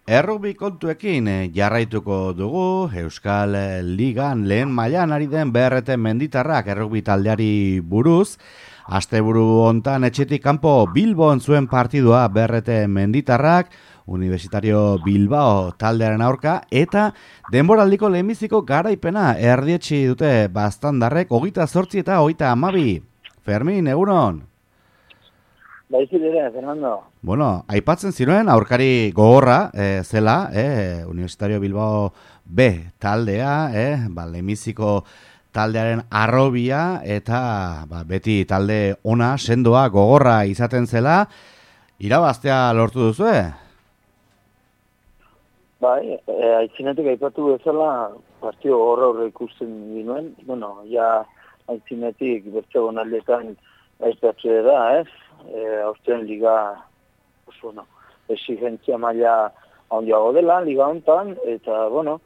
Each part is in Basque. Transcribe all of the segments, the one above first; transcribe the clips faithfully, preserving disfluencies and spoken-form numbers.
Errugbi kontuekin eh, jarraituko dugu, Euskal Ligan lehen mailan ari den B R T Menditarrak errugbi taldeari buruz. Asteburu hontan etxetik kanpo Bilbon zuen partidua B R T Menditarrak, Universitario Bilbao taldearen aurka, eta denboraldiko lehenbiziko garaipena erdietsi dute baztandarrek hogeita zortzi eta hogeita hamabi. Fermin, egunon? Baizik ere, Fernando. Bueno, aipatzen ziren aurkari gogorra e, zela, e, Universitario Bilbao B taldea, e, ba, lehenbiziko taldearen arrobia eta ba, beti talde ona, sendoa, gogorra izaten zela, irabaztea lortu duzu, eh? Bai, e, aitzinetik aipatu bezala partio gogorra horre ikusten ginoen, bueno, ja aitzinetik bertze gonaldetan aipatze da, ez? E, Austrian Liga, pues, bueno, exigentzia maila handiago dela, Liga hontan, eta, bueno,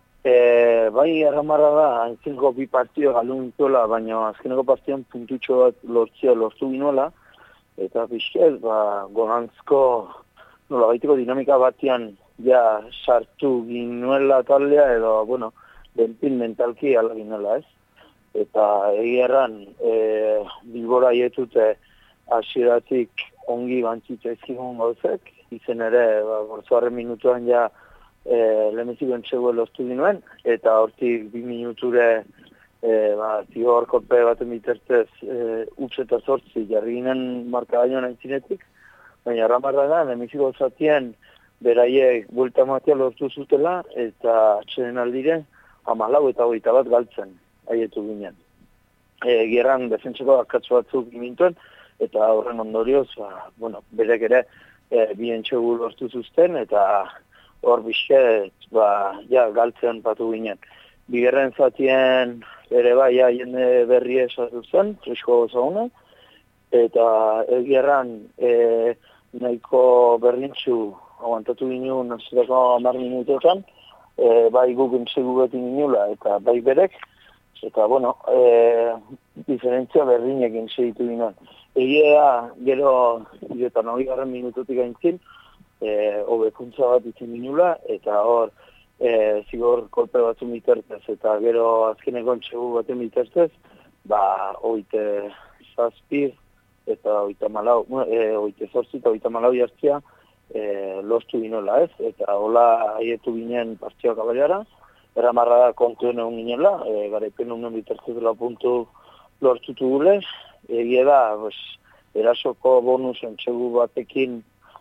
e, bai erramarra da, aintzineko bi partio galdu nintuela, baina azkeneko partioan puntutxo bat lortzia lortu ginoela, eta pixket, ba, gonantzko, nola baitiko dinamika batian ja sartu ginuela taldea, edo, bueno, benpin mentalki ala ginela, ez? Eta egierran, e, Bilbora ietute, hasieratik ongi bantzitza ezkigun gauzek, izen ere, ba, bortzoarren minutuan ja e, lehenetiko entxegoe loztu ginoen, eta hortik bi minuture e, ba, zigor kolpe baten bitertez e, utz eta zortzi jarri ginen markagailuan aintzinetik, baina ramarra da, lehenetiko zatien beraiek buelta matea lortu zutela, eta atxeden aldire hamalau eta hogeita bat galtzen haietu ginen. E, Gerran defentseko akatsu batzuk gimintuen, eta horren ondorioz, ba, bueno, berek ere e, bi entxegu lortu zuzten, eta hor bizke, ba, ja, galtzen patu ginen. Bigarren zatien ere bai, ja, jende berri esatu zen, fresko zauna, eta egierran e, nahiko berrintxu aguantatu ginen, nazirako hamar minutotan, e, bai guk entxegu beti ginula, eta bai berek, eta, bueno, e, diferentzia berdinekin segitu ginen. Egia, gero, eta nogi garren minututik aintzin, e, hobekuntza bat itzen ginula, eta hor, e, zigor kolpe batzun bitertez, eta gero azkeneko entxegu baten bitertez, ba, oite zazpi, eta oita malau, e, oite zortzi eta oita malau jartzia, e, lortu ginola, ez? Eta hola haietu ginen partioak abaliara, eramarra da kontuen egun ginela, e, garaipen unen bitertez dela puntu lortutu gule, egia da, pues, erasoko bonus entxegu batekin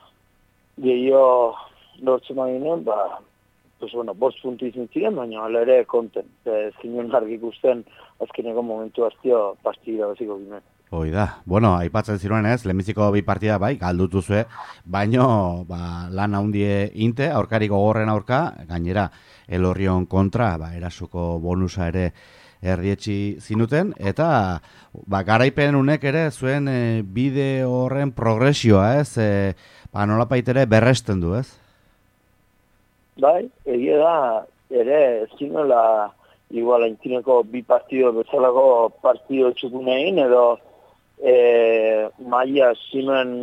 gehiago lortzen maginen, ba, pues, bueno, bost puntu izin ziren, baina hala ere konten. E, zinen argi ikusten azkeneko momentu hartio partida baziko ginen. Hoi da. Bueno, aipatzen ziren ez, lehenbiziko bi partida bai, galdutu zue, baino ba, lan handie inte, aurkari gogorren aurka, gainera, Elorrion kontra, ba, erasoko bonusa ere erdietxi zinuten, eta ba, garaipen unek ere zuen e, bide horren progresioa, ez? E, ba, nolapait ere berresten du, ez? Bai, egia da, ere, ezkinola, igual, aintineko bi partido bezalako partido txukunein, edo e, maia zinen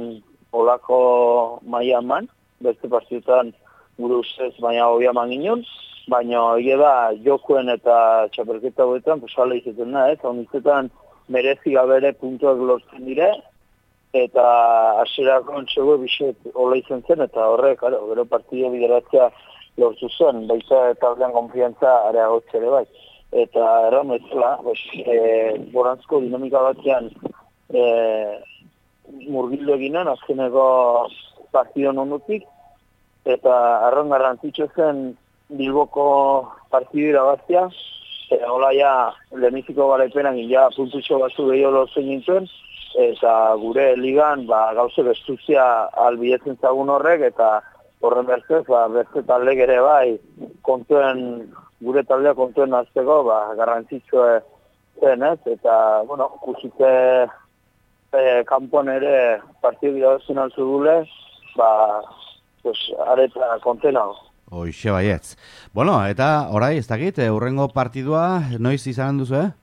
olako maia eman, beste partiotan gure ustez maia hobia eman ginen, baina egia da jokuen eta txapelketa hauetan posala izaten da, ez? Honitzetan merezi gabere puntuak lortzen dire, eta hasierako entxego biset hola izan zen, eta horrek, claro, gero partida bideratzea lortu zen, baita taldean konfiantza areagotze ere bai. Eta erran bezala, pues, e, borantzko dinamika batean e, murgildo eginen, azkeneko partidon ondutik, eta erran garrantzitsu zen Bilboko partidu irabaztia, e, hola ja leheniziko garaipenak ja puntutxo batzu gehiago lortzen gintuen, eta gure ligan ba, gauze bestuzia albidetzen zagun horrek, eta horren bertzez, ba, beste taldek ere bai, kontuen, gure taldea kontuen azteko, ba, garrantzitsua zen, ez? Eta, bueno, kusite e, kanpoan ere partidu irabazten alzu gule, ba, pues, areta kontenago. Hoixe baietz. Bueno, eta orai, ez dakit, urrengo partidua noiz izan duzu, eh?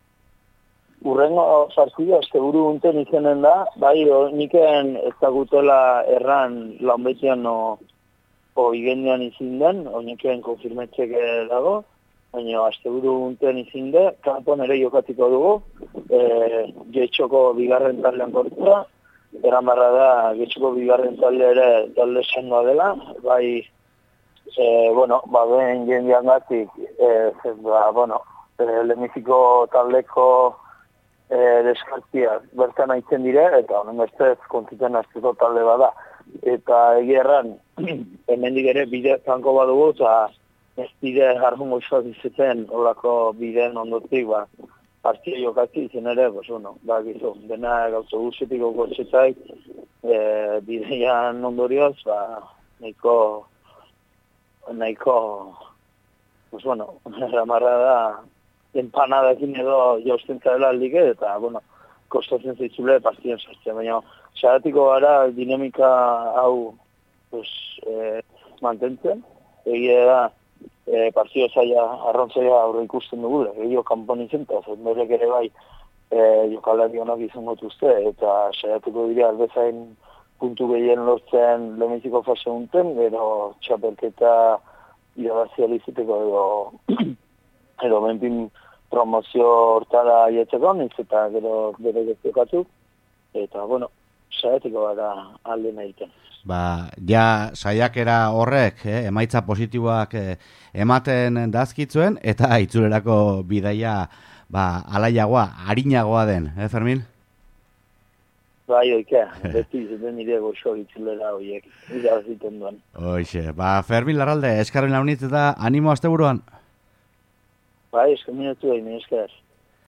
Urrengo partidua, azte buru unten izenen da, bai, niken ez dakutela erran lanbetian no hoi genduan izin den, oinekeen konfirmetxek dago, baina asteburu unten izin de, kanpon ere jokatiko dugu, e, getxoko bigarren taldean kontra, eramarra da, getxoko bigarren talde ere talde sendoa dela, bai, e, bueno, ba, ben jendean gatik, e, ba, bueno, e, lemiziko taldeko e, deskartiak bertan aitzen dire, eta honen bestez kontuten azteko talde bada. Eta egierran, hemendik ere bide zanko badugu, eta ez bide jardun goizak izaten olako bideen ondotik, ba, partia jokatzi izen ere, pues, bueno, ba, gizu, dena autobusetiko gotxetak, e, bidean ondorioz, ba, nahiko, nahiko, pues, bueno, ramarra da, empanadakin edo jaustentza dela aldike, eta, bueno, kostatzen zaitzule partien sartzea, baina, xaratiko gara dinamika hau, pues, e, mantentzen, egia da, E, partio zaila, arrontzaia aurre ikusten dugule, gehiago kanpon izen, eta zenberek ere bai e, jokalari honak izango tuzte, eta saiatuko dira albezain puntu gehien lortzen lemiziko fase unten, gero txapelketa irabazializiteko edo, edo menpin promozio hortara aietzeko, niz eta gero bere gezekatu, eta, bueno, saiatuko gara alde nahiten. Ba, ja saiakera horrek, eh, emaitza positiboak eh, ematen dazkitzuen, eta itzulerako bidaia ba, alaiagoa, arinagoa den, eh, Fermin? Bai, oike, beti zuten nire goxo itzulera horiek, irabaziten duen. Hoxe, ba, Fermin Larralde, eskarren launitz eta animo asteburuan? Bai, eskarminatu egin, esker.